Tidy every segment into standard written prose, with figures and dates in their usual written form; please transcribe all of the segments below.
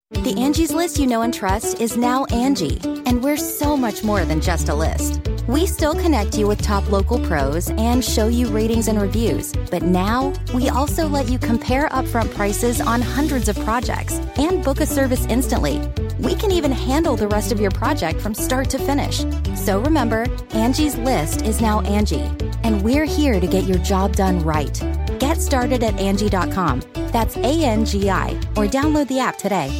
The Angie's List you know and trust is now Angie, and we're so much more than just a list. We still connect you with top local pros and show you ratings and reviews, but now we also let you compare upfront prices on hundreds of projects and book a service instantly. We can even handle the rest of your project from start to finish. So remember, Angie's List is now Angie, and we're here to get your job done right. Get started at Angie.com. That's ANGI, or download the app today.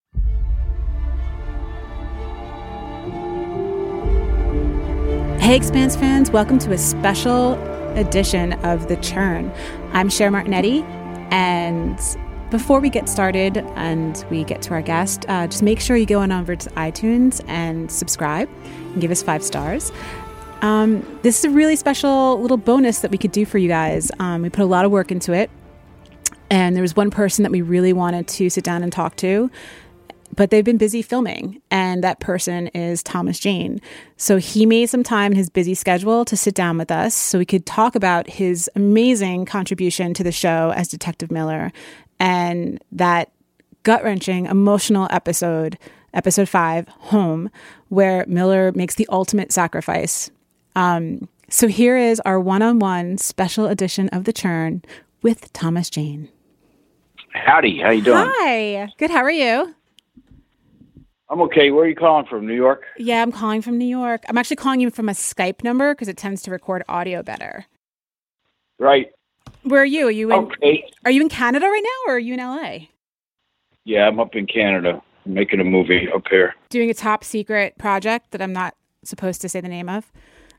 Hey, Expanse fans, welcome to a special edition of The Churn. I'm Cher Martinetti, and before we get started and we get to our guest, just make sure you go on over to iTunes and subscribe and give us 5 stars. This is a really special little bonus that we could do for you guys. We put a lot of work into it, and there was one person that we really wanted to sit down and talk to, but they've been busy filming, and that person is Thomas Jane. So he made some time in his busy schedule to sit down with us so we could talk about his amazing contribution to the show as Detective Miller and that gut-wrenching, emotional episode 5, Home, where Miller makes the ultimate sacrifice. So here is our one-on-one special edition of The Churn with Thomas Jane. Howdy, how you doing? Hi, good, how are you? I'm okay. Where are you calling from, New York? Yeah, I'm calling from New York. I'm actually calling you from a Skype number because it tends to record audio better. Right. Where are you? Are you in? Okay. Are you in Canada right now, or are you in LA? Yeah, I'm up in Canada. I'm making a movie up here. Doing a top secret project that I'm not supposed to say the name of.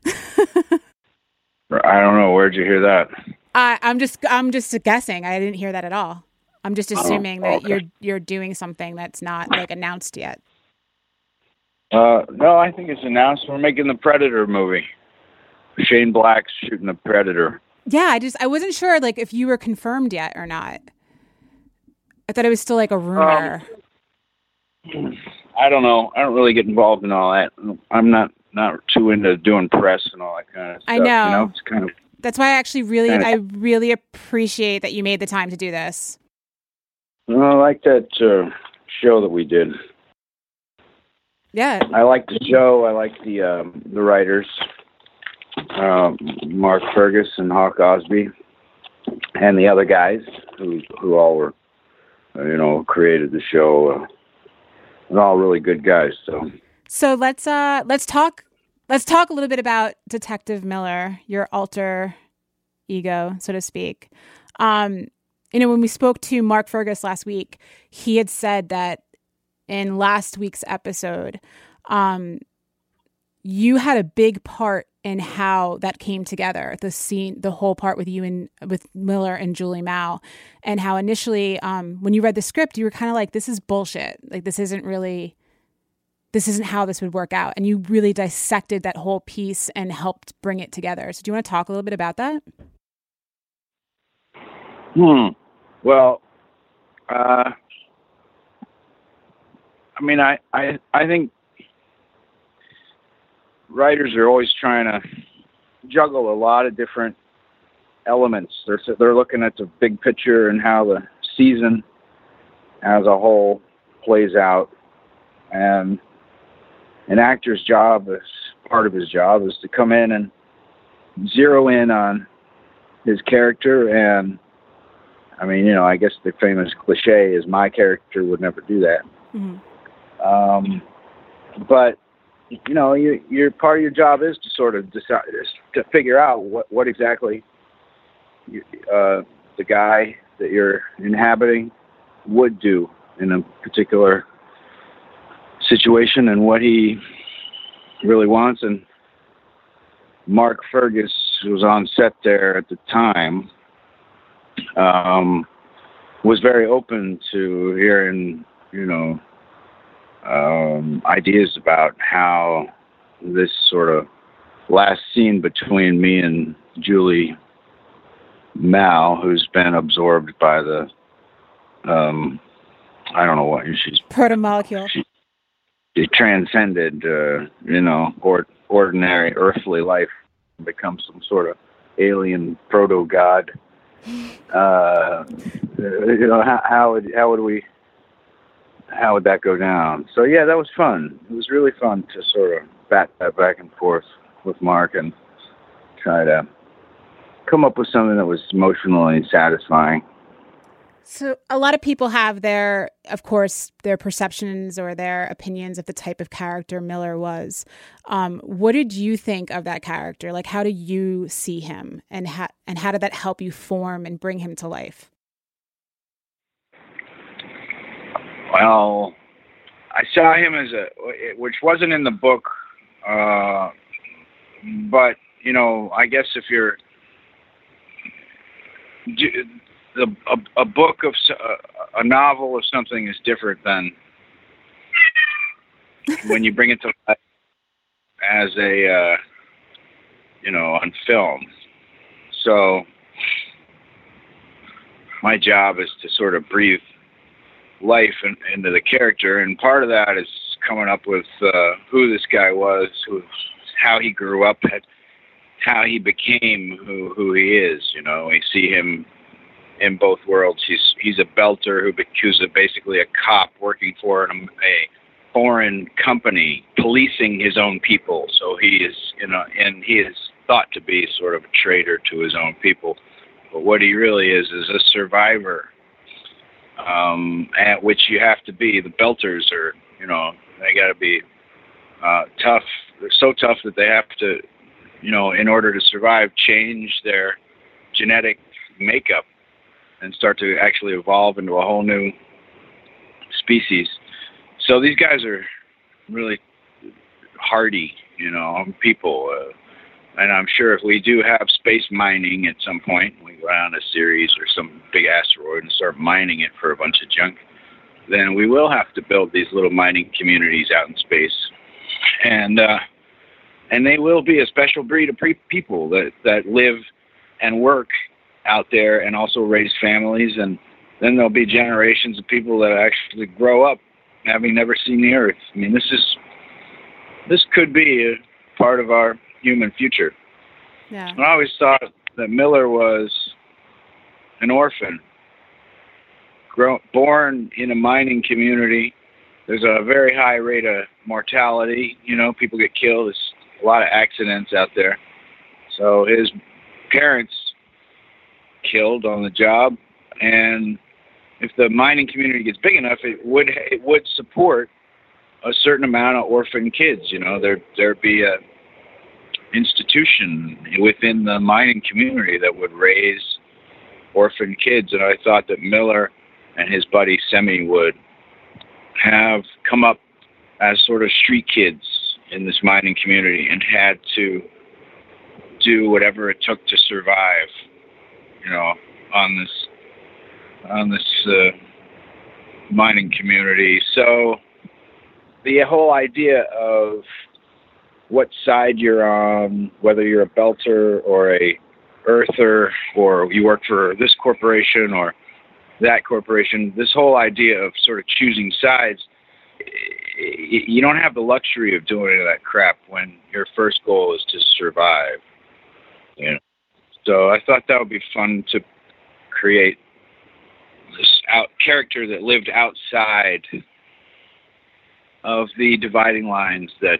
I don't know. Where'd you hear that? I'm just guessing. I didn't hear that at all. I'm just assuming that okay. you're doing something that's not like announced yet. No, I think it's announced. We're making the Predator movie. Shane Black's shooting the Predator. Yeah, I wasn't sure like if you were confirmed yet or not. I thought it was still like a rumor. I don't know. I don't really get involved in all that. I'm not too into doing press and all that kind of stuff. I know. You know, it's kind of. That's why I really appreciate that you made the time to do this. Well, I like that show that we did. Yeah. I like the show. I like the writers, Mark Fergus and Hawk Osby, and the other guys who all were, created the show. They're all really good guys. So let's talk a little bit about Detective Miller, your alter ego, so to speak. When we spoke to Mark Fergus last week, he had said that in last week's episode, you had a big part in how that came together, the scene, the whole part with you and with Miller and Julie Mao, and how initially, when you read the script, you were kind of like, this is bullshit. Like, this isn't how this would work out. And you really dissected that whole piece and helped bring it together. So do you want to talk a little bit about that? Well, I think writers are always trying to juggle a lot of different elements. They're looking at the big picture and how the season as a whole plays out. And an actor's job, part of his job, is to come in and zero in on his character. And I guess the famous cliche is my character would never do that. Mm-hmm. But your part of your job is to sort of decide, to figure out what exactly the guy that you're inhabiting would do in a particular situation and what he really wants. And Mark Fergus, who was on set there at the time, was very open to hearing, ideas about how this sort of last scene between me and Julie Mao, who's been absorbed by the, I don't know what she's... Protomolecule. She transcended, ordinary earthly life, become some sort of alien proto-god. How would we how would that go down? So yeah, that was fun. It was really fun to sort of bat that back and forth with Mark and try to come up with something that was emotionally satisfying. So a lot of people have their perceptions or their opinions of the type of character Miller was. What did you think of that character? Like, how do you see him, and how did that help you form and bring him to life? Well, I saw him as which wasn't in the book, but I guess if you're a book of a novel of something is different than when you bring it to life as a on film. So my job is to sort of breathe life into the character, and part of that is coming up with who this guy was, how he grew up, how he became who he is. We see him in both worlds. He's a belter who's basically a cop working for a foreign company, policing his own people. So he is, and he is thought to be sort of a traitor to his own people. But what he really is a survivor, at which you have to be. The belters are, they got to be tough. They're so tough that they have to, in order to survive, change their genetic makeup and start to actually evolve into a whole new species. So these guys are really hardy, people. And I'm sure if we do have space mining at some point, we go down to Ceres or some big asteroid and start mining it for a bunch of junk, then we will have to build these little mining communities out in space. And they will be a special breed of people that live and work out there and also raise families, and then there'll be generations of people that actually grow up having never seen the Earth. I mean, this could be a part of our human future. Yeah. I always thought that Miller was an orphan, born in a mining community. There's a very high rate of mortality. People get killed. There's a lot of accidents out there. So his parents killed on the job, and if the mining community gets big enough, it would support a certain amount of orphan kids. There'd be a institution within the mining community that would raise orphan kids, and I thought that Miller and his buddy Semi would have come up as sort of street kids in this mining community and had to do whatever it took to survive, on this mining community. So the whole idea of what side you're on, whether you're a belter or a earther, or you work for this corporation or that corporation, this whole idea of sort of choosing sides, you don't have the luxury of doing any of that crap when your first goal is to survive. So I thought that would be fun to create this character that lived outside of the dividing lines that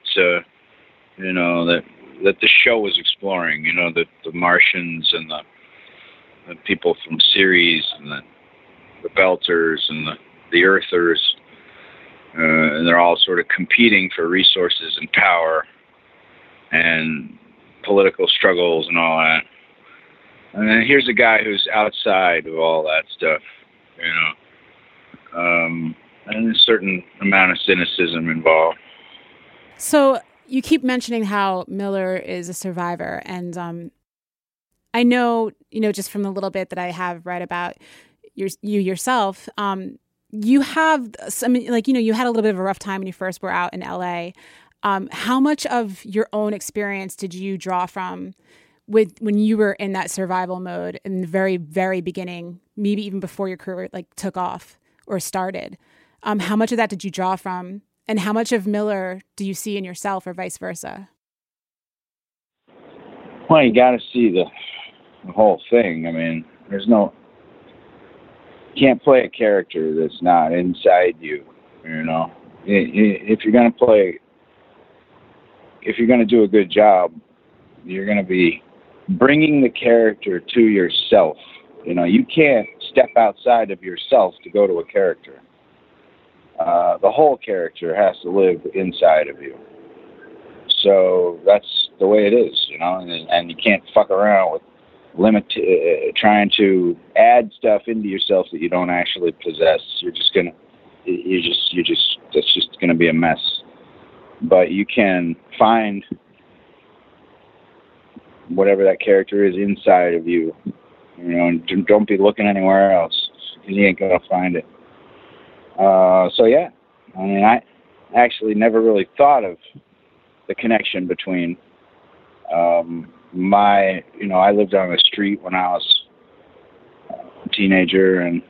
that the show was exploring. The Martians and the people from Ceres and the Belters and the Earthers, and they're all sort of competing for resources and power and political struggles and all that. And then here's a guy who's outside of all that stuff, and a certain amount of cynicism involved. So you keep mentioning how Miller is a survivor, and I know, just from the little bit that I have read about you yourself, you have some, you had a little bit of a rough time when you first were out in LA. How much of your own experience did you draw from when you were in that survival mode in the very, very beginning, maybe even before your career took off or started? How much of that did you draw from, and how much of Miller do you see in yourself, or vice versa? Well, you got to see the whole thing. I mean, you can't play a character that's not inside you. You know, if you're going to play, if you're going to do a good job, you're going to be bringing the character to yourself. You know, you can't step outside of yourself to go to a character. The whole character has to live inside of you. So that's the way it is, you know, and you can't fuck around with trying to add stuff into yourself that you don't actually possess. That's just gonna be a mess. But you can find whatever that character is inside of you, you know, and don't be looking anywhere else, because you ain't gonna find it. So yeah, I mean, I actually never really thought of the connection between I lived on the street when I was a teenager, and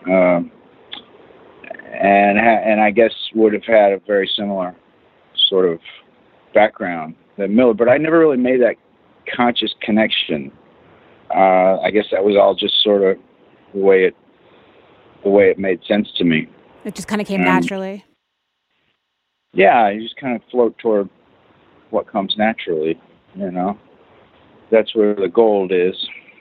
I guess would have had a very similar sort of background that Miller, but I never really made that conscious connection. I guess that was all just sort of the way it made sense to me. It just kind of came naturally. Yeah, you just kind of float toward what comes naturally, you know. That's where the gold is.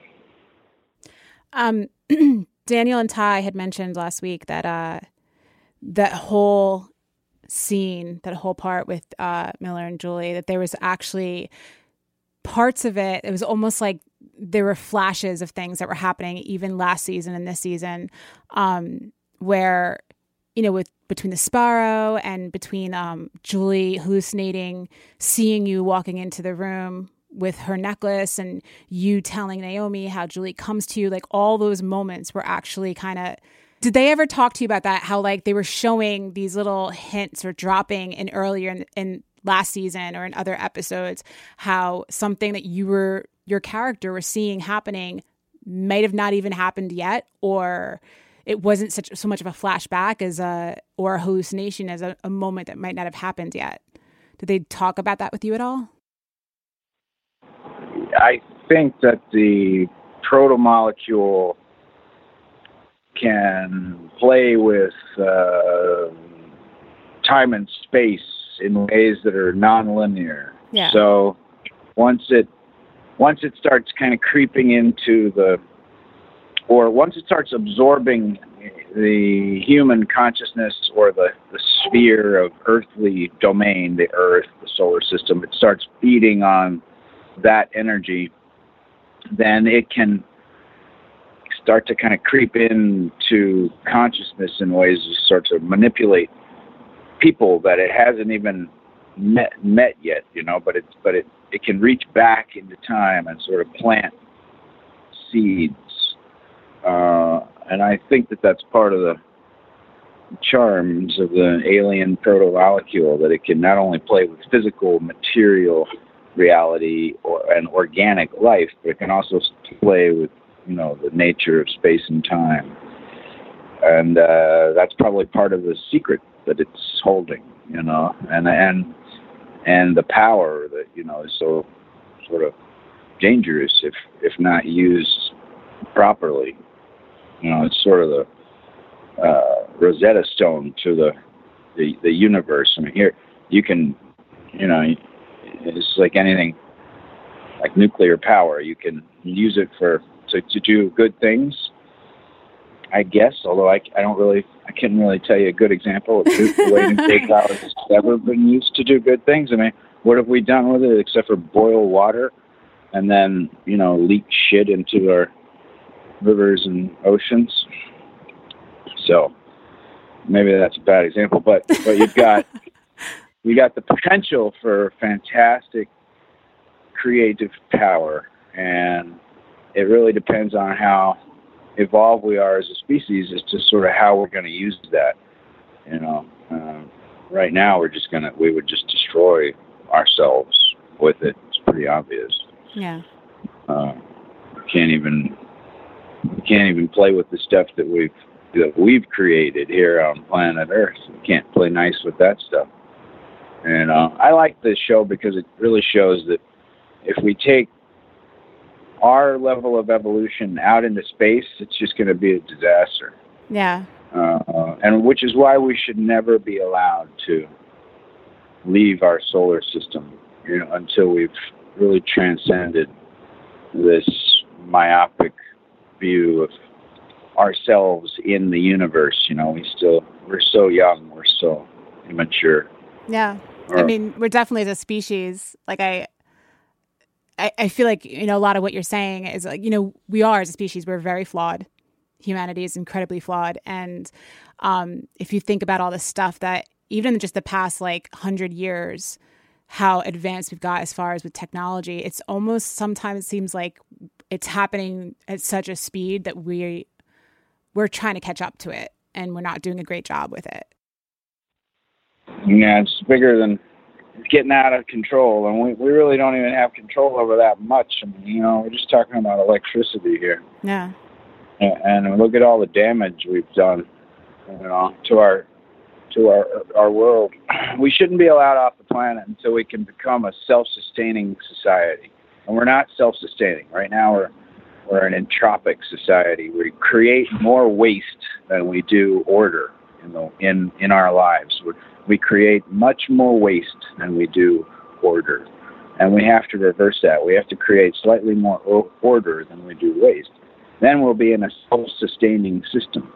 Daniel and Ty had mentioned last week that that whole scene, that whole part with Miller and Julie, that there was actually parts of it. It was almost like there were flashes of things that were happening even last season and this season, where, you know, between the Sparrow and between Julie hallucinating, seeing you walking into the room with her necklace and you telling Naomi how Julie comes to you, like all those moments were actually kind of, did they ever talk to you about that? How like they were showing these little hints or dropping in earlier in last season or in other episodes, how something that your character was seeing happening might have not even happened yet, or it wasn't so much of a flashback or a hallucination as a moment that might not have happened yet. Did they talk about that with you at all? I think that the proto-molecule can play with time and space in ways that are non-linear. Yeah. So once it starts kind of creeping into once it starts absorbing the human consciousness or the sphere of earthly domain, the Earth, the solar system, it starts feeding on that energy, then it can start to kind of creep into consciousness in ways to start to manipulate people that it hasn't even met yet, you know, but it can reach back into time and sort of plant seeds. And I think that that's part of the charms of the alien proto-molecule, that it can not only play with physical, material reality and organic life, but it can also play with, you know, the nature of space and time. And that's probably part of the secret that it's holding, you know, and the power that, you know, is so sort of dangerous if not used properly. You know, it's sort of the Rosetta Stone to the universe. I mean, here you can, you know, it's like anything, like nuclear power. You can use it to do good things, I guess. Although I couldn't really tell you a good example of the way nuclear power has ever been used to do good things. I mean, what have we done with it except for boil water and then, you know, leak shit into our rivers and oceans? So maybe that's a bad example, but you've got the potential for fantastic creative power, and it really depends on how evolved we are as a species as to sort of how we're going to use that. You know, right now we would just destroy ourselves with it. It's pretty obvious. Yeah. We can't even play with the stuff that we've created here on planet Earth. We can't play nice with that stuff. And I like this show because it really shows that if we take our level of evolution out into space, it's just going to be a disaster. Yeah. and which is why we should never be allowed to leave our solar system, until we've really transcended this myopic view of ourselves in the universe. We're so young, we're so immature. Yeah. I mean, we're definitely as a species, like I feel like, a lot of what you're saying is like, we are as a species, we're very flawed. Humanity is incredibly flawed. And if you think about all the stuff that even in just the past 100 years, how advanced we've got as far as with technology, it's almost sometimes seems like it's happening at such a speed that we're trying to catch up to it, and we're not doing a great job with it. Yeah, it's bigger than getting out of control, and we really don't even have control over that much. I mean, we're just talking about electricity here. Yeah. And look at all the damage we've done, to our world. We shouldn't be allowed off the planet until we can become a self-sustaining society. And we're not self-sustaining. Right now we're an entropic society. We create more waste than we do order in our lives. We create much more waste than we do order. And we have to reverse that. We have to create slightly more order than we do waste. Then we'll be in a self-sustaining system.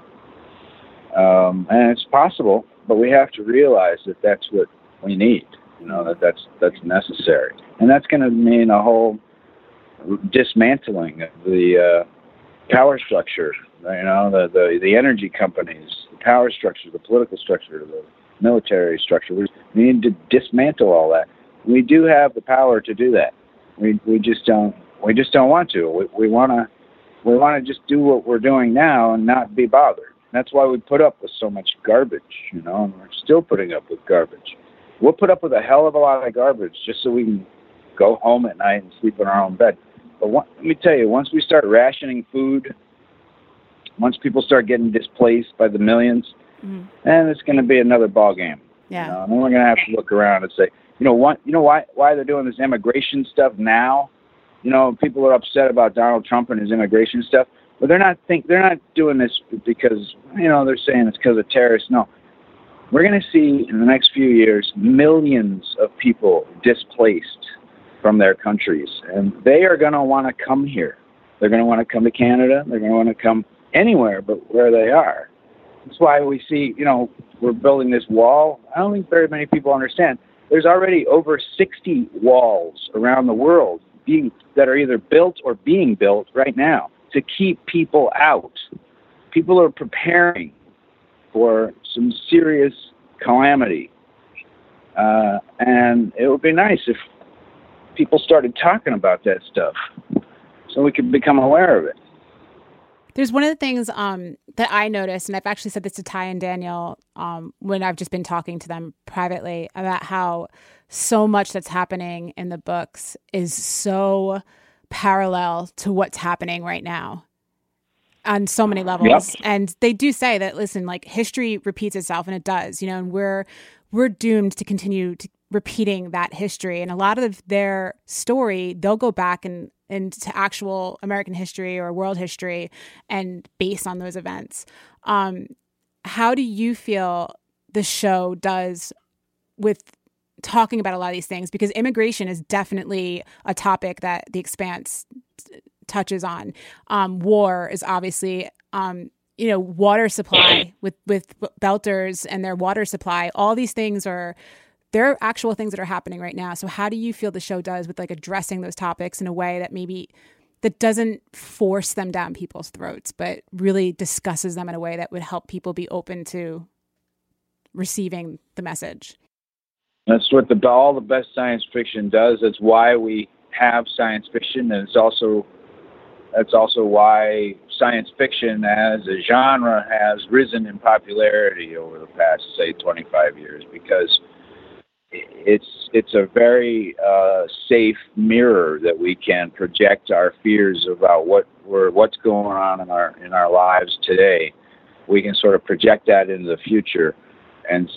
And it's possible, but we have to realize that that's what we need, that's necessary. And that's going to mean a whole dismantling of the power structure, the energy companies, the power structure, the political structure, the military structure. We need to dismantle all that. We do have the power to do that. We just don't want to. We want to just do what we're doing now and not be bothered. That's why we put up with so much garbage, and we're still putting up with garbage. We'll put up with a hell of a lot of garbage just so we can go home at night and sleep in our own bed. But let me tell you, once we start rationing food, once people start getting displaced by the millions, then it's going to be another ball game. Yeah. And then we're going to have to look around and say, why they're doing this immigration stuff now? People are upset about Donald Trump and his immigration stuff, but they're not doing this because they're saying it's because of terrorists. No, we're going to see in the next few years millions of people displaced from their countries, and they are going to want to come here. They're going to want to come to Canada. They're going to want to come anywhere but where they are. That's why we see, we're building this wall. I don't think very many people understand. There's already over 60 walls around the world that are either built or being built right now to keep people out. People are preparing for some serious calamity. And it would be nice if people started talking about that stuff so we could become aware of it. There's one of the things that I noticed, and I've actually said this to Ty and Daniel when I've just been talking to them privately about how so much that's happening in the books is so parallel to what's happening right now on so many levels. Yep. And they do say that, listen, history repeats itself, and it does, and we're doomed to continue repeating that history. And a lot of their story, they'll go back and into actual American history or world history and based on those events. How do you feel the show does with talking about a lot of these things? Because immigration is definitely a topic that The Expanse touches on. War is obviously, water supply with Belters and their water supply. All these things there are actual things that are happening right now. So how do you feel the show does with addressing those topics in a way that doesn't force them down people's throats, but really discusses them in a way that would help people be open to receiving the message? That's what all the best science fiction does. That's why we have science fiction, and that's also why science fiction as a genre has risen in popularity over the past, say, 25 years, because it's a very safe mirror that we can project our fears about what's going on in our lives today. We can sort of project that into the future and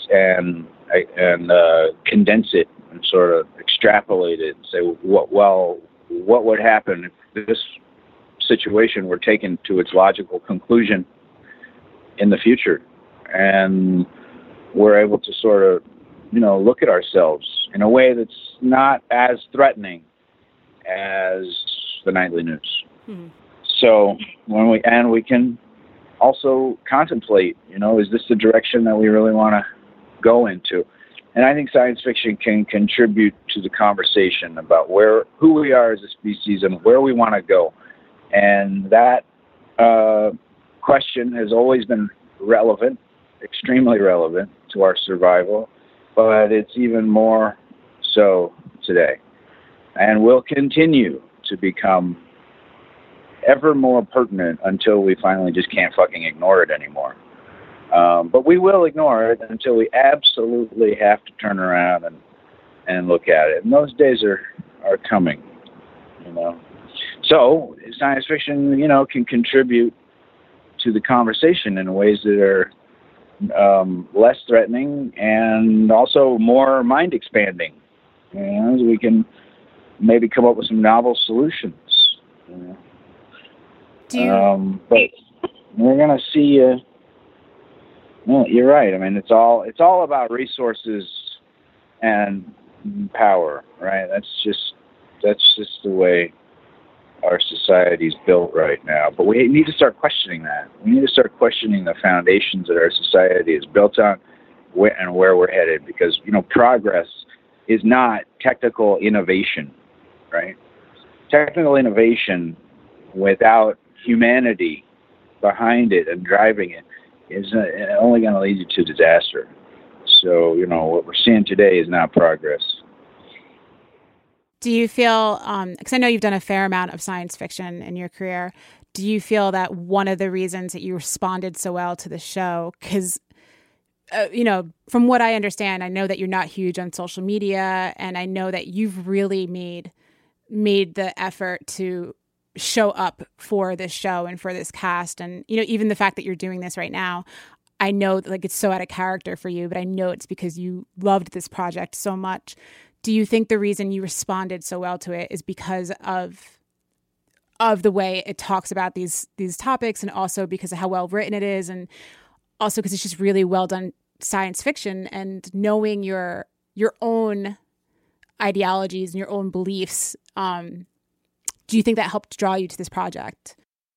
condense it and sort of extrapolate it and say, what would happen if this situation were taken to its logical conclusion in the future? and we're able to sort of, look at ourselves in a way that's not as threatening as the nightly news. Mm-hmm. So we can also contemplate, is this the direction that we really want to go into? And I think science fiction can contribute to the conversation about who we are as a species and where we want to go. And that question has always been relevant, extremely relevant to our survival, but it's even more so today, and will continue to become ever more pertinent until we finally just can't fucking ignore it anymore. But we will ignore it until we absolutely have to turn around and look at it. And those days are coming, So science fiction, can contribute to the conversation in ways that are less threatening and also more mind expanding. We can maybe come up with some novel solutions. But we're gonna see. You're right. I mean, it's all about resources and power, right? That's just the way our society is built right now. But we need to start questioning that. We need to start questioning the foundations that our society is built on and where we're headed. Because, progress is not technical innovation, right? Technical innovation without humanity behind it and driving it is only going to lead you to disaster. So, what we're seeing today is not progress. Do you feel, because I know you've done a fair amount of science fiction in your career, do you feel that one of the reasons that you responded so well to the show, because, from what I understand, I know that you're not huge on social media, and I know that you've really made the effort to show up for this show and for this cast. And, even the fact that you're doing this right now, I know that, it's so out of character for you, but I know it's because you loved this project so much. Do you think the reason you responded so well to it is because of the way it talks about these topics, and also because of how well written it is, and also because it's just really well done science fiction, and knowing your own ideologies and your own beliefs? Do you think that helped draw you to this project?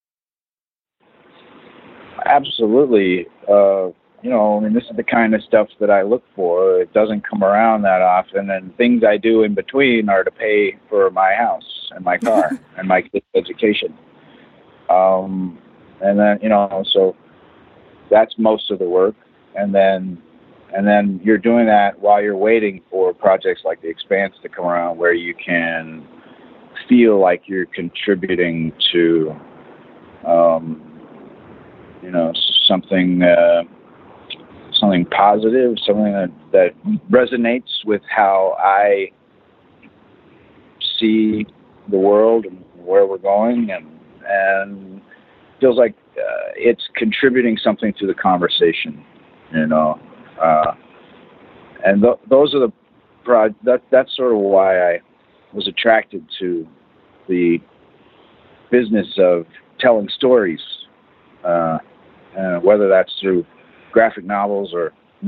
Absolutely. This is the kind of stuff that I look for. It doesn't come around that often, and things I do in between are to pay for my house and my car and my kids' education. And then, so that's most of the work. And then you're doing that while you're waiting for projects like The Expanse to come around, where you can feel like you're contributing to, something positive, something that resonates with how I see the world and where we're going, and feels like it's contributing something to the conversation, and those are that's sort of why I was attracted to the business of telling stories, whether that's through graphic novels or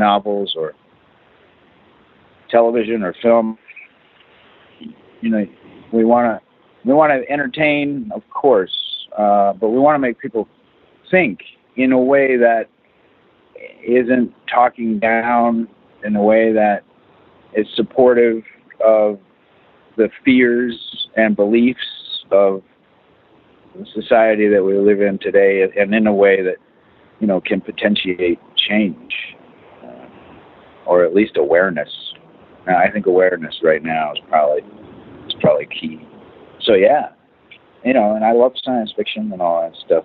television or film. We want to entertain, of course, but we want to make people think in a way that isn't talking down, in a way that is supportive of the fears and beliefs of the society that we live in today, and in a way that can potentiate change, or at least awareness. Now, I think awareness right now is probably key. So yeah, and I love science fiction and all that stuff.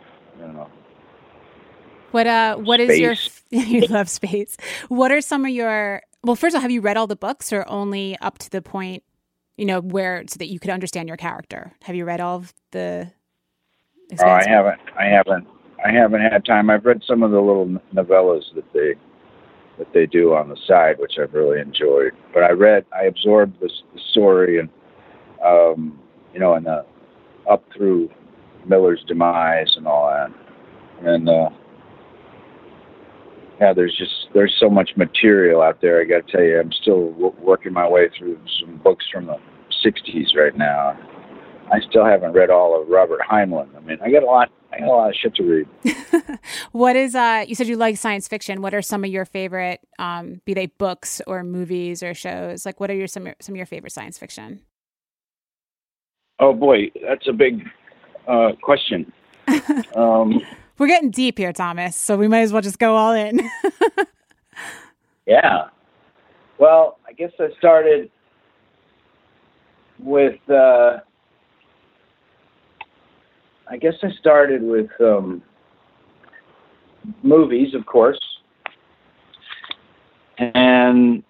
What space. Is your you love space? What are some of your, well, first of all, have you read all the books, or only up to the point where, so that you could understand your character? Have you read all of the Expanse? I haven't had time. I've read some of the little novellas that they do on the side, which I've really enjoyed. But I absorbed the story, and and up through Miller's demise and all that. And yeah, there's so much material out there. I got to tell you, I'm still working my way through some books from the 60s right now. I still haven't read all of Robert Heinlein. I mean, I got a lot of shit to read. What is you said you like science fiction. What are some of your favorite be they books or movies or shows? Like what are some of your favorite science fiction? Oh boy, that's a big question. We're getting deep here, Thomas, so we might as well just go all in. Yeah. Well, I guess I started with movies, of course. And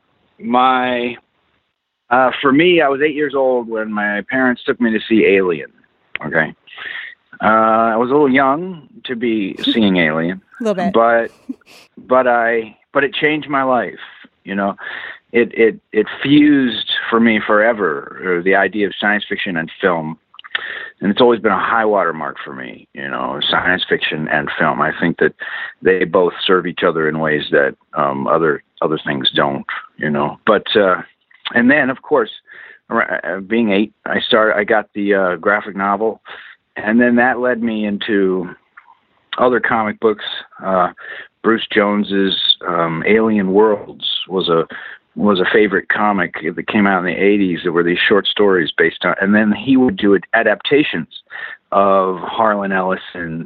for me, I was 8 years old when my parents took me to see Alien. Okay. I was a little young to be seeing Alien, a little bit, but it changed my life. You know, it fused for me forever the idea of science fiction and film, and it's always been a high water mark for me. You know, science fiction and film. I think that they both serve each other in ways that other things don't. You know, but and then of course, being 8, I got the graphic novel. And then that led me into other comic books. Bruce Jones's Alien Worlds was a favorite comic that came out in the 80s. There were these short stories based on, and then he would do adaptations of Harlan Ellison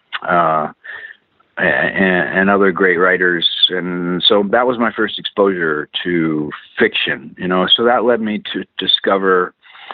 and other great writers. And so that was my first exposure to fiction, you know. So that led me to discover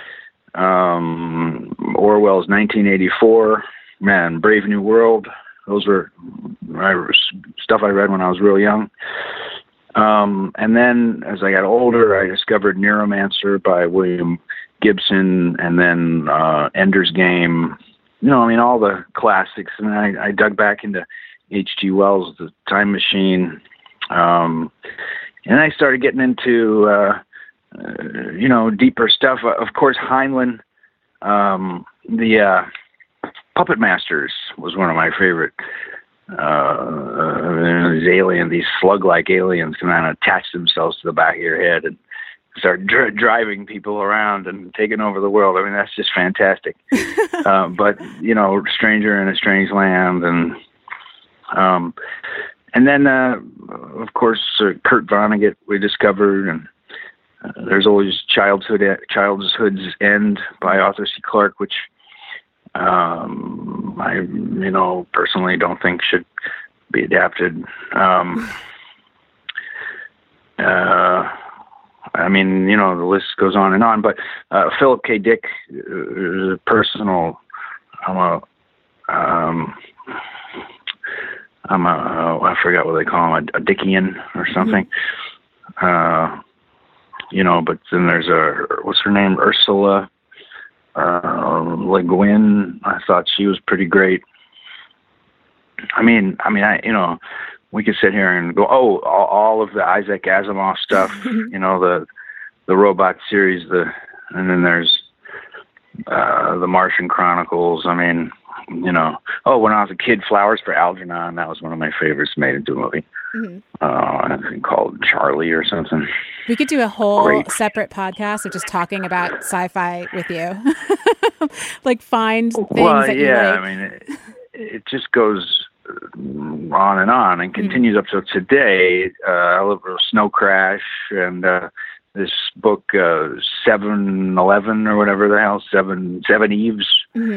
Orwell's 1984, man, Brave New World. Those were stuff I read when I was real young. And then as I got older, I discovered Neuromancer by William Gibson, and then Ender's Game. You know, I mean, all the classics. And I dug back into H.G. Wells' The Time Machine. And I started getting into you know, deeper stuff. Of course, Heinlein, the Puppet Masters was one of my favorite. These slug-like aliens come out and attach themselves to the back of your head and start driving people around and taking over the world. I mean, that's just fantastic. But, you know, Stranger in a Strange Land, and then, of course, Kurt Vonnegut we discovered, and there's always Childhood's End by Arthur C. Clarke, which I, you know, personally don't think should be adapted. I mean, you know, the list goes on, but Philip K. Dick, personal, I forgot what they call him, a Dickian or something. You know, but then there's what's her name? Ursula Le Guin. I thought she was pretty great. I mean, you know, we could sit here and go, all of the Isaac Asimov stuff, you know, the robot series, and then there's the Martian Chronicles. I mean, you know, when I was a kid, Flowers for Algernon, that was one of my favorites made into a movie. Mm-hmm. I think called Charlie or something. We could do a whole separate podcast of just talking about sci-fi with you. Like find things that you like. I mean, it just goes on and continues up to today. I love Snow Crash and this book 7/11 or whatever the hell, Seven Eves,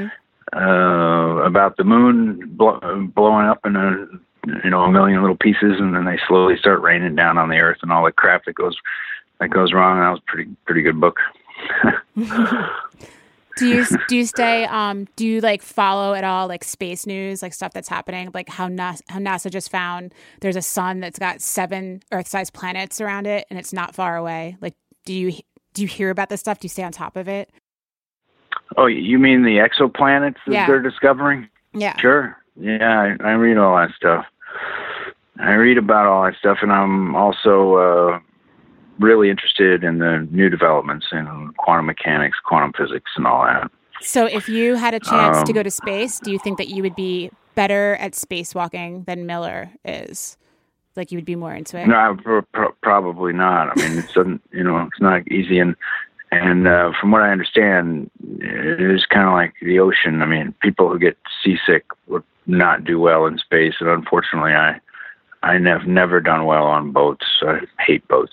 about the moon blowing up in a million little pieces, and then they slowly start raining down on the earth and all the crap that goes wrong. That was pretty good book. Do you stay? Do you like follow at all like space news, like stuff that's happening, like how NASA just found there's a sun that's got 7 Earth-sized planets around it, and it's not far away? Like, do you hear about this stuff? Do you stay on top of it? Oh, you mean the exoplanets that they're discovering? Yeah. Sure. Yeah, I read all that stuff. I read about all that stuff, and I'm also really interested in the new developments in quantum mechanics, quantum physics, and all that. So if you had a chance to go to space, do you think that you would be better at spacewalking than Miller is? like you would be more into it? No, probably not. I mean, it's not easy. And from what I understand, it is kind of like the ocean. I mean, people who get seasick would not do well in space. And unfortunately, I have never done well on boats. I hate boats.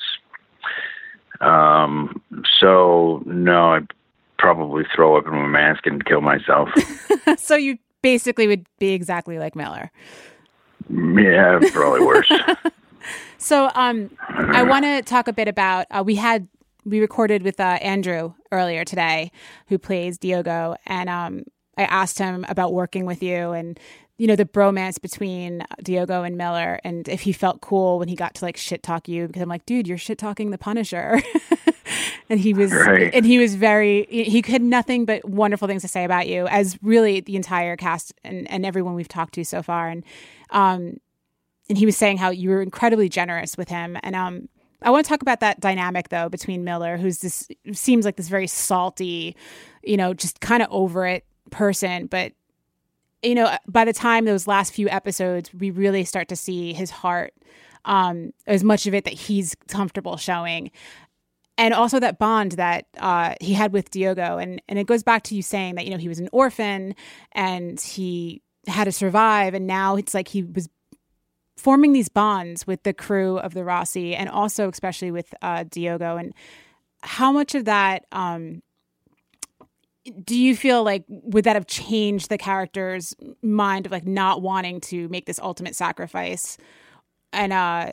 So no, I'd probably throw up in my mask and kill myself. So you basically would be exactly like Miller. Yeah, probably worse. So I want to talk a bit about, we recorded with Andrew earlier today, who plays Diogo, and I asked him about working with you and, you know, the bromance between Diogo and Miller, and if he felt cool when he got to like shit talk you, because I'm like, dude, you're shit talking the Punisher. And he was, right. And he was he had nothing but wonderful things to say about you, as really the entire cast and everyone we've talked to so far. And he was saying how you were incredibly generous with him. And I want to talk about that dynamic though between Miller, who's seems like this very salty, you know, just kind of over it person, but you know, by the time those last few episodes, we really start to see his heart, as much of it that he's comfortable showing. And also that bond that he had with Diogo. And it goes back to you saying that, you know, he was an orphan and he had to survive. And now it's like he was forming these bonds with the crew of the Roci, and also especially with Diogo. And how much of that do you feel like would that have changed the character's mind of like not wanting to make this ultimate sacrifice? And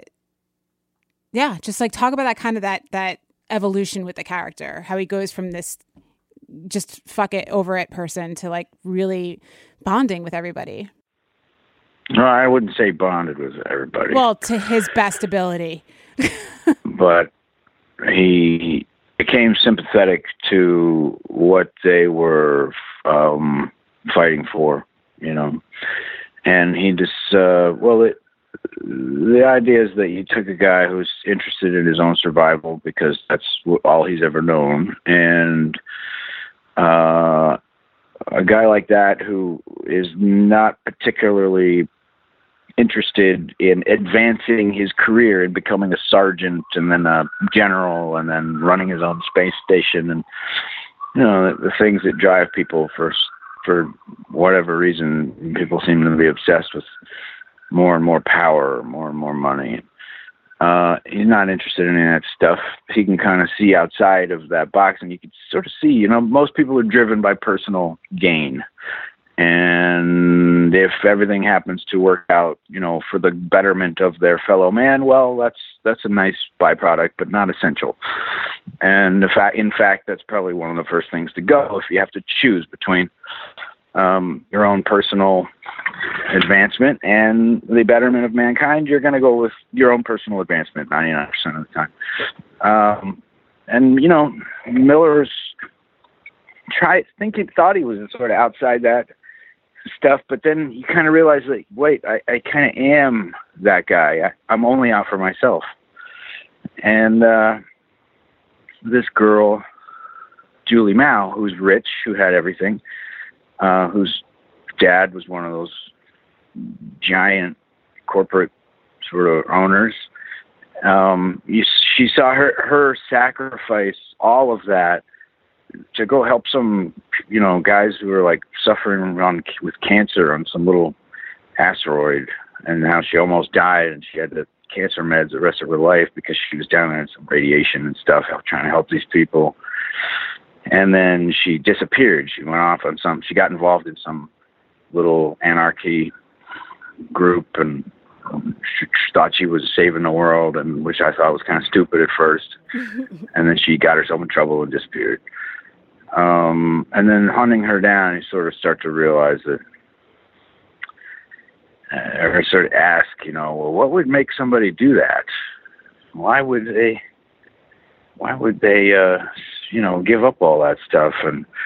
just like talk about that kind of that evolution with the character, how he goes from this just fuck it over it person to like really bonding with everybody. No, I wouldn't say bonded with everybody. Well, to his best ability. But he became sympathetic to what they were fighting for, you know. And he just, the idea is that you took a guy who's interested in his own survival because that's all he's ever known. And a guy like that who is not particularly interested in advancing his career and becoming a sergeant and then a general and then running his own space station, and you know, the things that drive people for whatever reason, people seem to be obsessed with more and more power, more and more money. He's not interested in any of that stuff. He can kind of see outside of that box, and you can sort of see, you know, most people are driven by personal gain. And if everything happens to work out, you know, for the betterment of their fellow man, well, that's a nice byproduct, but not essential. And in fact, that's probably one of the first things to go if you have to choose between your own personal advancement and the betterment of mankind. You're going to go with your own personal advancement 99% of the time. And you know, Miller's thought he was sort of outside that stuff, but then you kind of realize, like, wait, I kind of am that guy. I'm only out for myself. And this girl, Julie Mao, who's rich, who had everything, whose dad was one of those giant corporate sort of owners, she saw her sacrifice all of that to go help some, you know, guys who were like suffering with cancer on some little asteroid, and how she almost died and she had the cancer meds the rest of her life because she was down there in some radiation and stuff, trying to help these people. And then she disappeared. She went off on she got involved in some little anarchy group, and she thought she was saving the world, and which I thought was kind of stupid at first. And then she got herself in trouble and disappeared. And then hunting her down, you sort of start to realize that, or sort of ask, you know, well, what would make somebody do that? Why would they, you know, give up all that stuff?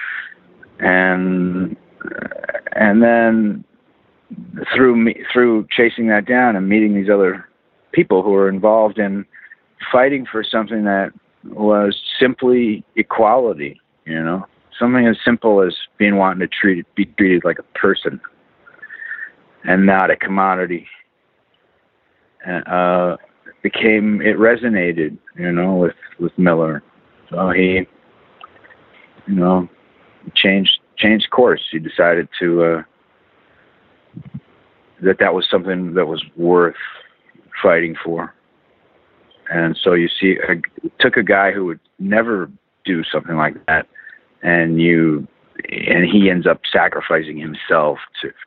And then through chasing that down and meeting these other people who were involved in fighting for something that was simply equality, you know, something as simple as wanting to be treated like a person and not a commodity. it resonated, with Miller. So he, changed course. He decided to that was something that was worth fighting for. And so you see, took a guy who would never do something like that, and he ends up sacrificing himself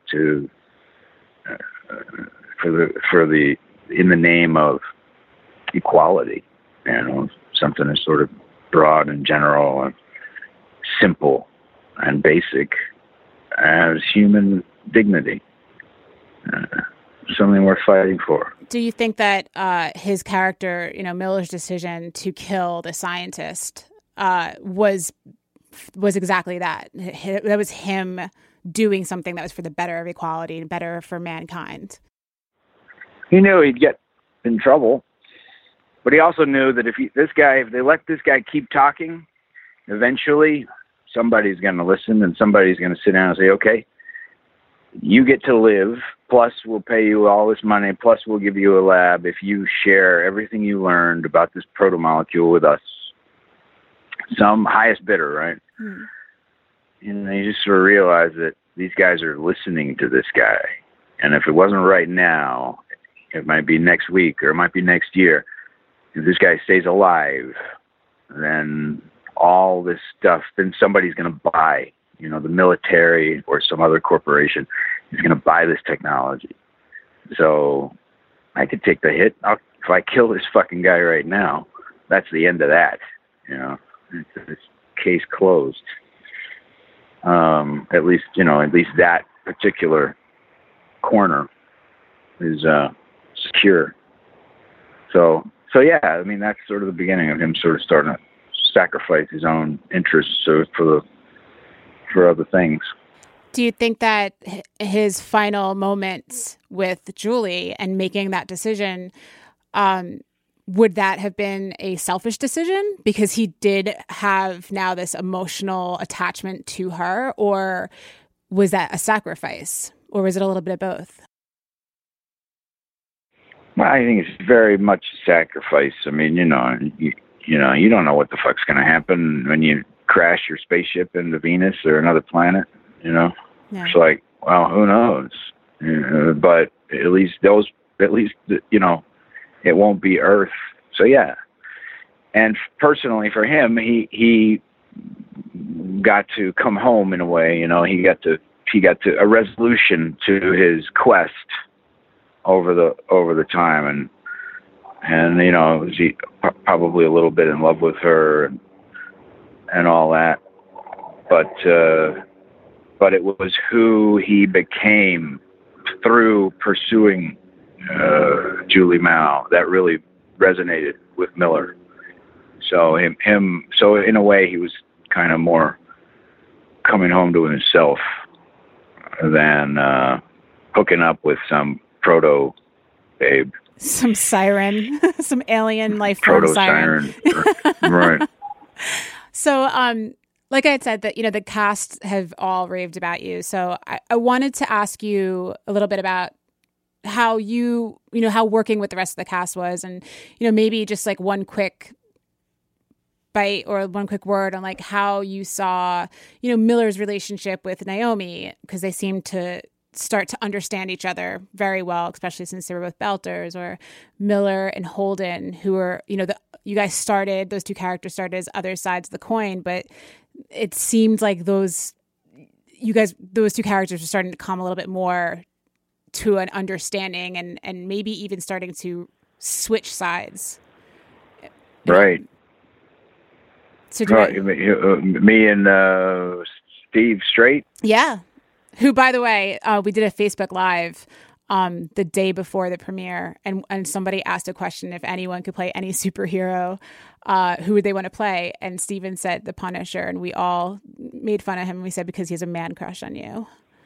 in the name of equality, something that's sort of broad and general and simple and basic as human dignity. Something worth fighting for. Do you think that his character, Miller's decision to kill the scientist was exactly that? That was him doing something that was for the better of equality and better for mankind. He knew he'd get in trouble, but he also knew that if they let this guy keep talking, eventually somebody's going to listen and somebody's going to sit down and say, okay, you get to live, plus we'll pay you all this money, plus we'll give you a lab if you share everything you learned about this protomolecule with us. Some highest bidder, right? Mm. And you just sort of realize that these guys are listening to this guy. And if it wasn't right now, it might be next week or it might be next year. If this guy stays alive, then all this stuff, then somebody's going to buy, the military or some other corporation is going to buy this technology. So I could take the hit. If I kill this fucking guy right now, that's the end of that. It's case closed. At least that particular corner is secure. So yeah, I mean, that's sort of the beginning of him sort of starting to sacrifice his own interests for other things. Do you think that his final moments with Julie and making that decision, would that have been a selfish decision because he did have now this emotional attachment to her, or was that a sacrifice, or was it a little bit of both? Well, I think it's very much a sacrifice. I mean, you don't know what the fuck's going to happen when you crash your spaceship into Venus or another planet. Yeah. It's like, well, who knows? But at least it won't be Earth. So yeah. And personally for him, he got to come home in a way. He got to a resolution to his quest over the time, and was he probably a little bit in love with her and all that, but it was who he became through pursuing Julie Mao that really resonated with Miller. So so in a way he was kind of more coming home to himself than hooking up with some proto babe. Some siren, some alien life form siren. Right. So, like I had said, that the cast have all raved about you. So I wanted to ask you a little bit about how how working with the rest of the cast was, and maybe just like one quick bite or one quick word on like how you saw Miller's relationship with Naomi, because they seemed to start to understand each other very well, especially since they were both Belters, or Miller and Holden, who were, you guys started, those two characters started as other sides of the coin, but it seemed like those two characters were starting to come a little bit more to an understanding and maybe even starting to switch sides. Right. So me and Steve Strait? Yeah. Who, by the way, we did a Facebook Live the day before the premiere, and somebody asked a question if anyone could play any superhero, who would they want to play? And Steven said the Punisher, and we all made fun of him. And we said, because he has a man crush on you.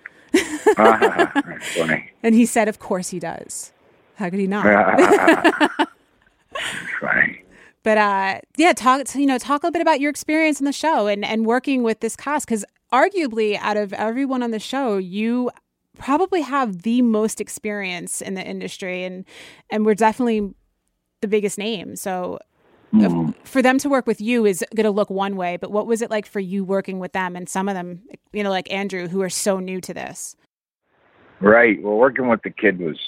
That's funny. And he said, of course he does. How could he not? That's funny. But talk a little bit about your experience on the show and working with this cast, because arguably out of everyone on the show, you probably have the most experience in the industry, and we're definitely the biggest name. So for them to work with you is going to look one way, but what was it like for you working with them, and some of them, like Andrew, who are so new to this? Right. Well, working with the kid was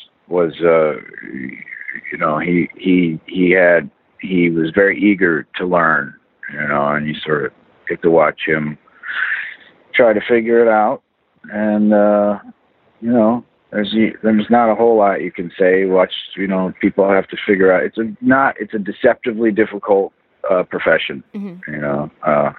he was very eager to learn, and you sort of get to watch him try to figure it out. And, there's not a whole lot you can say. People have to figure out. It's a deceptively difficult profession. Mm-hmm.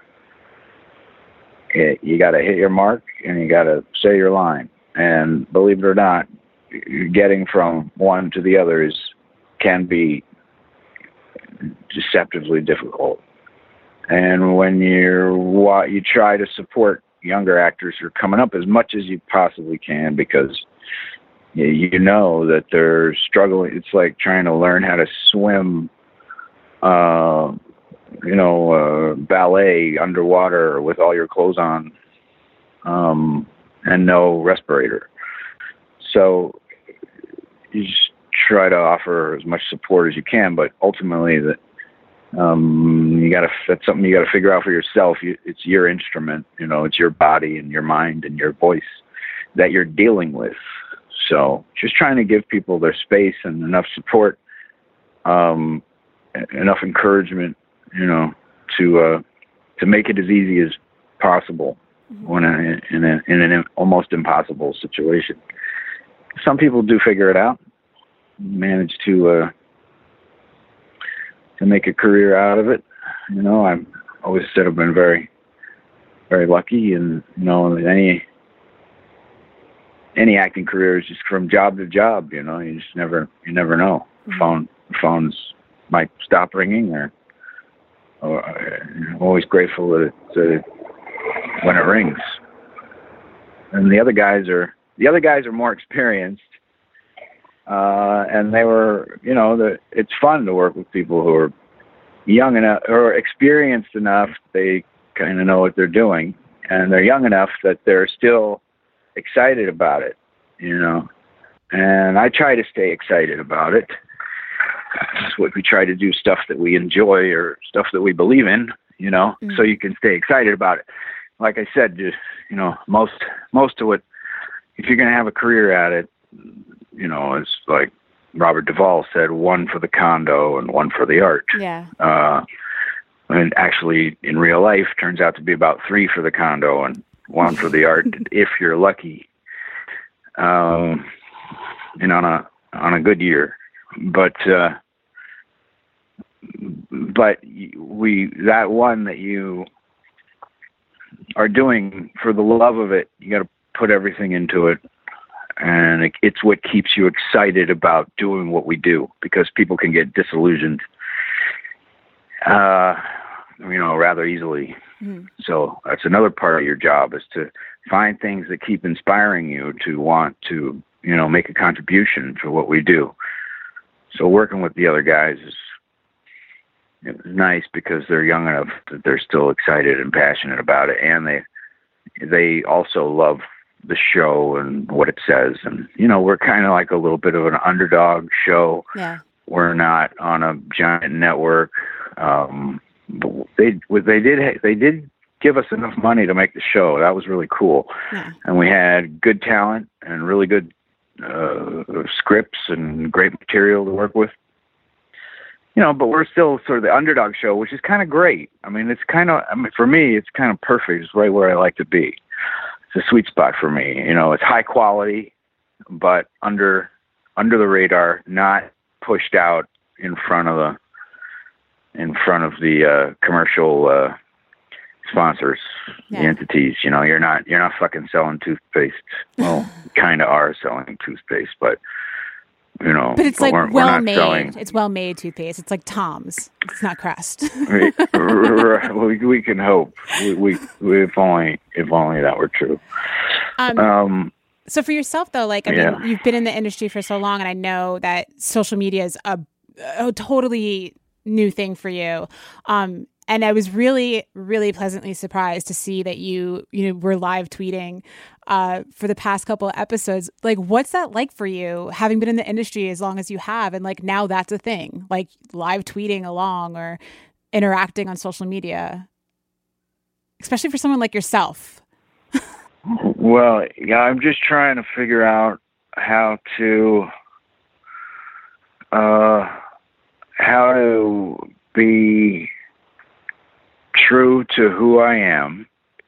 You got to hit your mark and you got to say your line. And believe it or not, getting from one to the other can be deceptively difficult. And when you try to support younger actors who are coming up as much as you possibly can, because that they're struggling. It's like trying to learn how to swim, ballet underwater with all your clothes on, and no respirator. So you just try to offer as much support as you can, but ultimately that's something you got to figure out for yourself. It's your instrument, it's your body and your mind and your voice that you're dealing with. So just trying to give people their space and enough support, enough encouragement, to make it as easy as possible when in an almost impossible situation. Some people do figure it out, manage to make a career out of it. I've always said I've been very, very lucky, and any acting career is just from job to job. You just never know. Mm-hmm. Phones might stop ringing, or I'm always grateful that when it rings. And the other guys are more experienced, and they were, it's fun to work with people who are young enough or experienced enough. They kind of know what they're doing, and they're young enough that they're still excited about it, and I try to stay excited about it. That's what we try to do, stuff that we enjoy or stuff that we believe in, so you can stay excited about it. Like I said, just, most of it, if you're going to have a career at it, it's like Robert Duvall said, one for the condo and one for the art. Yeah. And actually in real life turns out to be about 3 for the condo and 1 for the art, if you're lucky, and on a good year. But that one that you are doing for the love of it, you got to put everything into it, and it's what keeps you excited about doing what we do, because people can get disillusioned, rather easily. Mm-hmm. So that's another part of your job, is to find things that keep inspiring you to want to, make a contribution to what we do. So working with the other guys is nice because they're young enough that they're still excited and passionate about it, and they also love the show and what it says. And we're kind of like a little bit of an underdog show. Yeah. We're not on a giant network. But they did give us enough money to make the show. That was really cool. Yeah. And we had good talent and really good scripts and great material to work with. But we're still sort of the underdog show, which is kind of great. For me, it's kind of perfect. It's right where I like to be. It's a sweet spot for me. It's high quality, but under the radar, not pushed out in front of the commercial sponsors, the entities. You're not fucking selling toothpaste. Well, kind of are selling toothpaste, but but it's like well made. It's well made toothpaste. It's like Tom's. It's not Crest. We can hope. We if only that were true. So for yourself though, you've been in the industry for so long, and I know that social media is a totally new thing for you. And I was really, really pleasantly surprised to see that you were live tweeting for the past couple of episodes. Like, what's that like for you, having been in the industry as long as you have, and like now that's a thing, like live tweeting along or interacting on social media, especially for someone like yourself? Well, yeah, I'm just trying to figure out how to be true to who I am,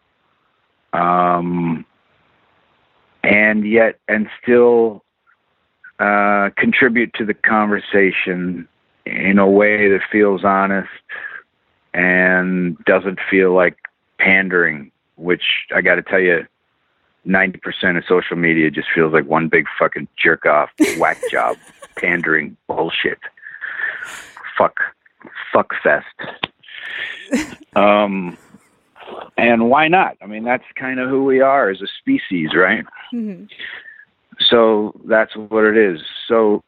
and still contribute to the conversation in a way that feels honest and doesn't feel like pandering, which I got to tell you, 90% of social media just feels like one big fucking jerk off whack job, pandering bullshit. Fuck fest. And why not? I mean, that's kind of who we are as a species, right? Mm-hmm. So that's what it is. So,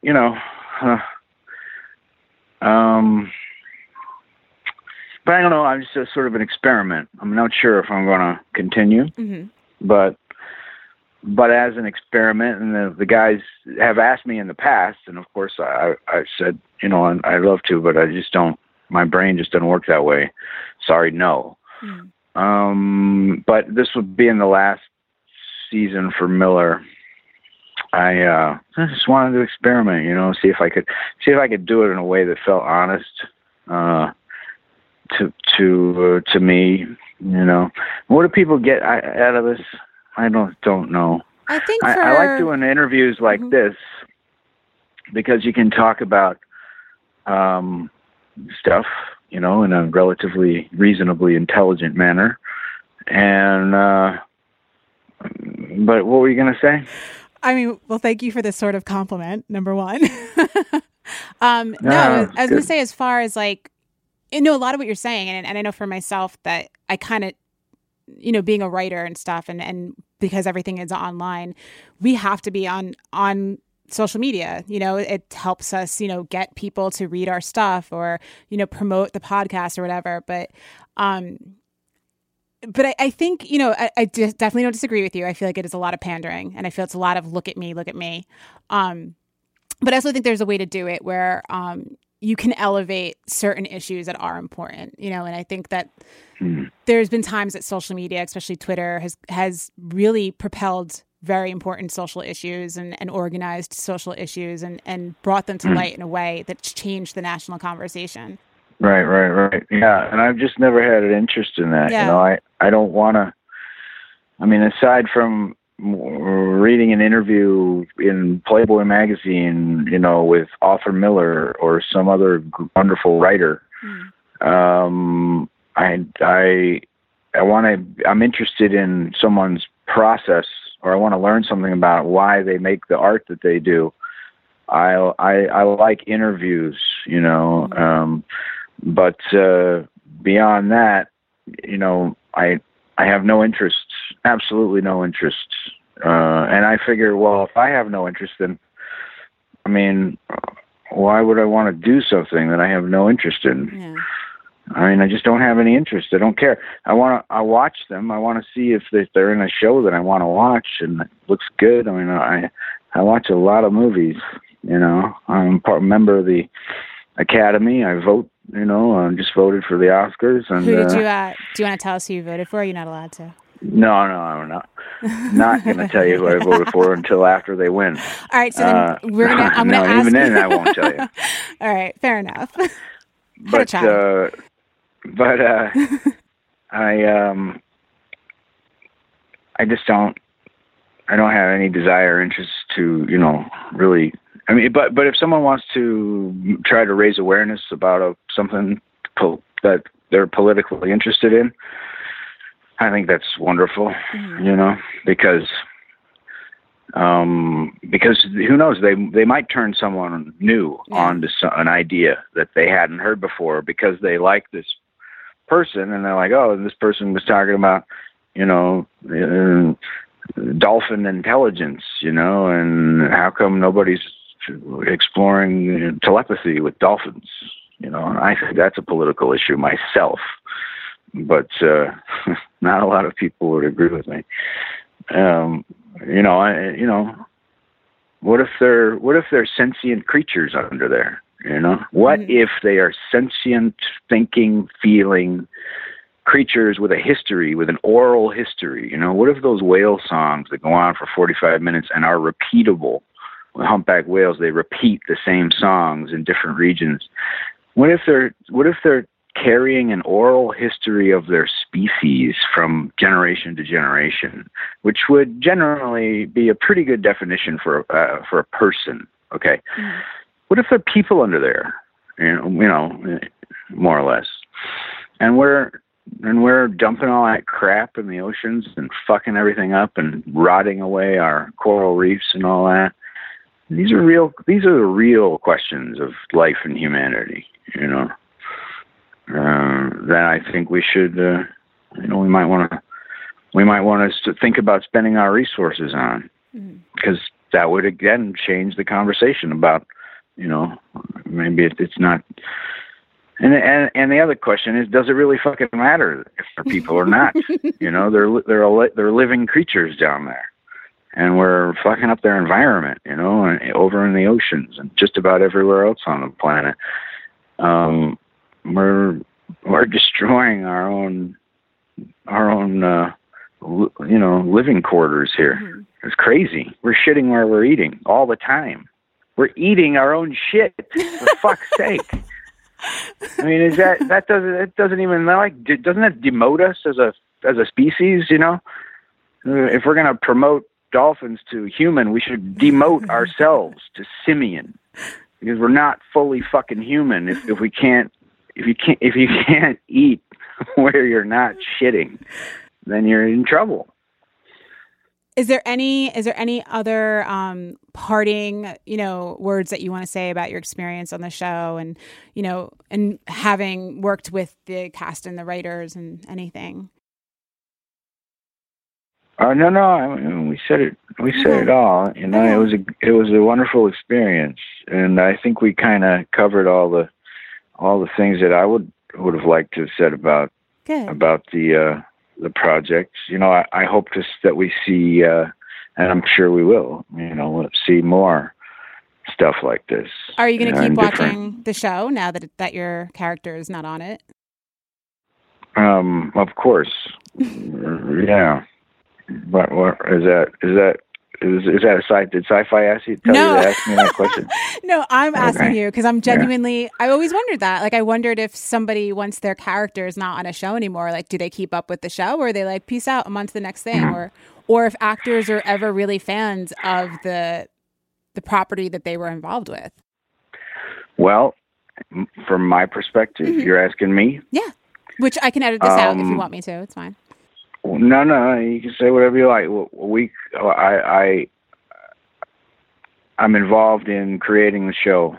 but I don't know. I'm just a sort of an experiment. I'm not sure if I'm going to continue, mm-hmm. but as an experiment, and the guys have asked me in the past, and of course I've said, I'd love to, but I just don't. My brain just doesn't work that way. Sorry, no. Mm. But this would be in the last season for Miller. I just wanted to experiment, see if I could do it in a way that felt honest to me. What do people get out of this? I don't know. I think I like doing interviews like mm-hmm. this because you can talk about stuff, in a relatively reasonably intelligent manner. And but what were you going to say? I mean, well, thank you for this sort of compliment, number one. No, I was going to say, as far as like, a lot of what you're saying, and I know for myself that I kind of, being a writer and stuff, and because everything is online, we have to be on social media. It helps us, get people to read our stuff or, promote the podcast or whatever. But I think, I definitely don't disagree with you. I feel like it is a lot of pandering, and I feel it's a lot of look at me. But I also think there's a way to do it where you can elevate certain issues that are important, and I think that there's been times that social media, especially Twitter, has really propelled very important social issues and organized social issues and brought them to light in a way that's changed the national conversation. Right. Yeah, and I've just never had an interest in that. Yeah. I don't want to. I mean, aside from reading an interview in Playboy magazine, with Arthur Miller or some other wonderful writer, I'm interested in someone's process, or I want to learn something about why they make the art that they do. I like interviews, but beyond that, I have no interest, absolutely no interest. And I figure, well, if I have no interest, then, I mean, why would I want to do something that I have no interest in? Yeah. I mean, I just don't have any interest. I don't care. I watch them. I want to see if they're in a show that I want to watch and it looks good. I mean, I watch a lot of movies, I'm a member of the Academy. I vote, I just voted for the Oscars. And who did you, do you want to tell us who you voted for? Or are you not allowed to? No, I'm not going to tell you who I voted for until after they win. All right, so then I'm going to ask even then I won't tell you. All right, fair enough. But I just don't. I don't have any desire or interest to, really. I mean, but if someone wants to try to raise awareness about something that they're politically interested in, I think that's wonderful. Mm-hmm. Because who knows, they might turn someone new onto an idea that they hadn't heard before because they like this person and they're like, oh, this person was talking about, dolphin intelligence, and how come nobody's exploring telepathy with dolphins, And I think that's a political issue myself, but not a lot of people would agree with me. What if they're sentient creatures under there? What if they are sentient, thinking, feeling creatures with a history, with an oral history? What if those whale songs that go on for 45 minutes and are repeatable? With humpback whales, they repeat the same songs in different regions. What if they're carrying an oral history of their species from generation to generation, which would generally be a pretty good definition for a person? Okay. Mm-hmm. What if there are people under there, more or less, and we're dumping all that crap in the oceans and fucking everything up and rotting away our coral reefs and all that? These are the real questions of life and humanity, that I think we should, we might want us to think about spending our resources on, because that would again change the conversation about, maybe it's not. And the other question is, does it really fucking matter if they're people or not? They're living creatures down there, and we're fucking up their environment, over in the oceans and just about everywhere else on the planet. We're destroying our own living quarters here. Mm-hmm. It's crazy. We're shitting where we're eating all the time. We're eating our own shit, for fuck's sake. I mean, doesn't that demote us as a species? If we're gonna promote dolphins to human, we should demote ourselves to simian, because we're not fully fucking human if you can't eat where you're not shitting, then you're in trouble. Is there any other parting, words that you want to say about your experience on the show, and and having worked with the cast and the writers and anything? No. I mean, we said it. We said it all. It was a wonderful experience, and I think we kind of covered all the things that I would have liked to have said about the project. I hope that we see, and I'm sure we will, see more stuff like this. Are you going to keep watching the show now that your character is not on it? Of course. Yeah. What is that? Is that a site? Did Sci-Fi ask you to ask me that question? No, I'm asking you because I'm genuinely. Yeah. I always wondered that. Like, I wondered if somebody, once their character is not on a show anymore, like, do they keep up with the show, or are they like, peace out, I'm on to the next thing, or if actors are ever really fans of the property that they were involved with. Well, from my perspective, you're asking me. Yeah, which I can edit this out if you want me to. It's fine. No, you can say whatever you like. I'm involved in creating the show.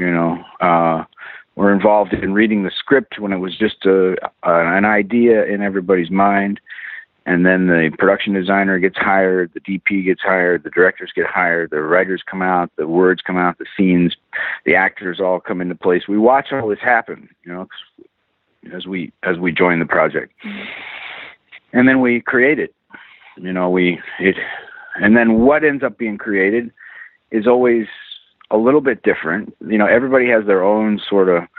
We're involved in reading the script when it was just an idea in everybody's mind, and then the production designer gets hired, the DP gets hired, the directors get hired, the writers come out, the words come out, the scenes, the actors all come into place. We watch all this happen, as we join the project. Mm-hmm. And then we create it, and then what ends up being created is always a little bit different. Everybody has their own sort of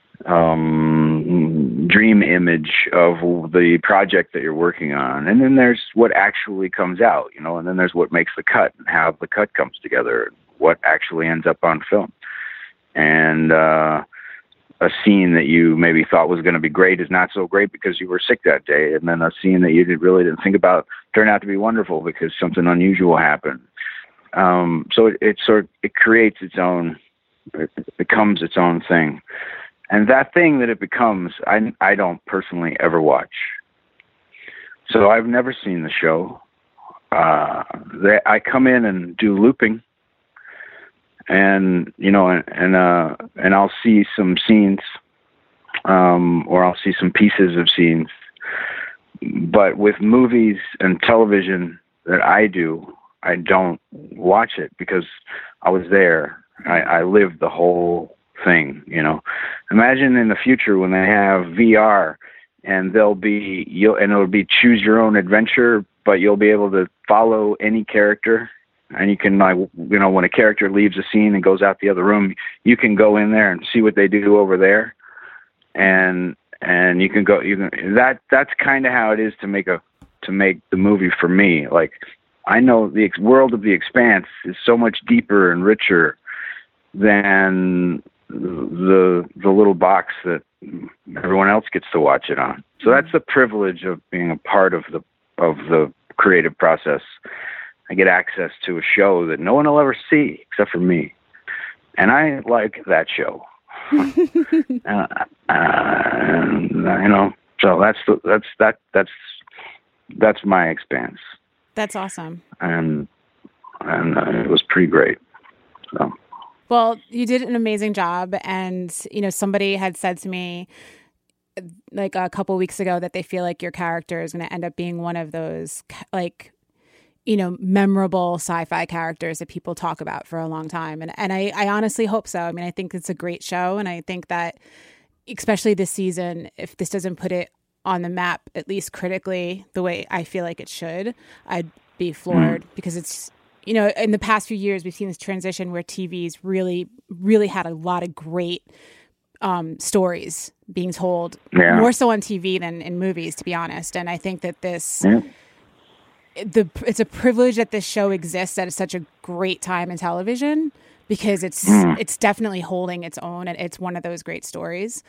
dream image of the project that you're working on. And then there's what actually comes out, and then there's what makes the cut and how the cut comes together, what actually ends up on film. And, a scene that you maybe thought was going to be great is not so great because you were sick that day. And then a scene that you really didn't think about turned out to be wonderful because something unusual happened. So it creates its own, it becomes its own thing. And that thing that it becomes, I don't personally ever watch. So I've never seen the show. I come in and do looping. And and I'll see some scenes, or I'll see some pieces of scenes. But with movies and television that I do, I don't watch it because I was there. I lived the whole thing, you know. Imagine in the future when they have VR and it'll be choose your own adventure, but you'll be able to follow any character, and you can, like, you know, when a character leaves a scene and goes out the other room, you can go in there and see what they do over there, and you can go. That's kind of how it is to make the movie for me. Like, I know the world of The Expanse is so much deeper and richer than the little box that everyone else gets to watch it on. So that's the privilege of being a part of the creative process. I get access to a show that no one will ever see except for me, and I like that show. You know, so that's my Expanse. That's awesome. And it was pretty great. So. Well, you did an amazing job. And, you know, somebody had said to me like a couple weeks ago that they feel like your character is going to end up being one of those, like, you know, memorable sci-fi characters that people talk about for a long time. And I honestly hope so. I mean, I think it's a great show. And I think that especially this season, if this doesn't put it on the map, at least critically, the way I feel like it should, I'd be floored because it's, you know, in the past few years, we've seen this transition where TV's really, really had a lot of great stories being told, more so on TV than in movies, to be honest. And I think that this, it's a privilege that this show exists at such a great time in television because it's definitely holding its own, and it's one of those great stories.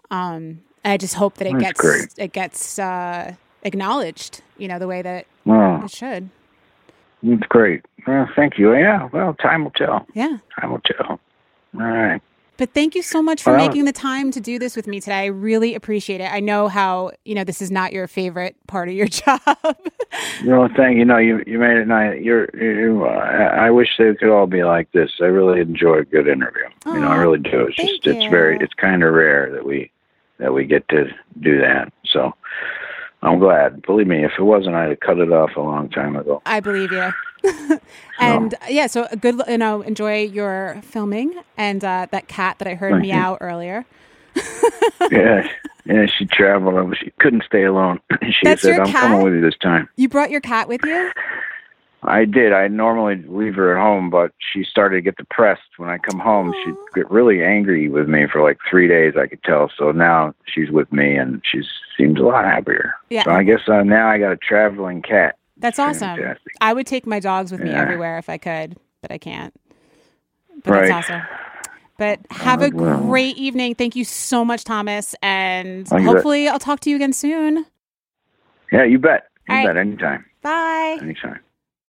I just hope that it gets acknowledged, you know, the way that it should. It's great. Well, thank you. Yeah. Well, time will tell. Yeah. Time will tell. All right. But thank you so much for making the time to do this with me today. I really appreciate it. I know how, you know, this is not your favorite part of your job. No, thank you. No, you made it nice. I wish they could all be like this. I really enjoy a good interview. Oh, you know, I really do. It's just, it's kind of rare that we get to do that. So I'm glad. Believe me, if it wasn't, I'd have cut it off a long time ago. I believe you. And so good, you know, enjoy your filming and that cat that I heard meow earlier. yeah, she traveled. She couldn't stay alone. She That's said, your "I'm cat? coming with you this time." You brought your cat with you? I did. I normally leave her at home, but she started to get depressed. When I come home, she'd get really angry with me for like 3 days, I could tell. So now she's with me, and she seems a lot happier. Yeah. So I guess now I got a traveling cat. That's awesome. Fantastic. I would take my dogs with me everywhere if I could, but I can't. But that's awesome. But have a great evening. Thank you so much, Thomas. And hopefully I'll talk to you again soon. Yeah, you bet. You bet. Anytime. Bye. Anytime.